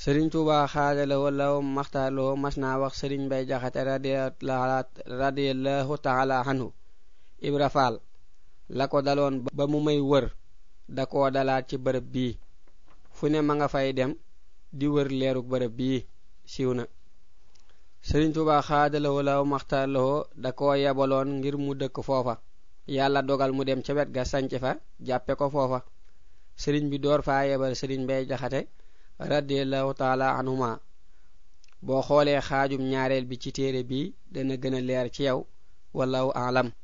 Serigne Touba xaadalawoo law maxtaarloo mas naa wax Serigne Mbay Jaxate radiyallahu taala anhu Ibra Faal la ko daloon ba mu may wër da koo dalaat ci bërëb bii fu ne ma nga fay dem di wër leeruk bërëb bii siiw na. Serigne Touba xaadalawoo law maxtaarloo da koo yebaloon ngir mu dëkk foofa yàlla dogal mu dem ca wet ga sanc fa jàppe ko foofa. Serigne bi door faa yebal Serigne Mbay Jaxate radiyallahu taala anhuma. boo xoolee xaajum ñaareel bi ci téere bi dana gën a leer ci yow wallahu aalam.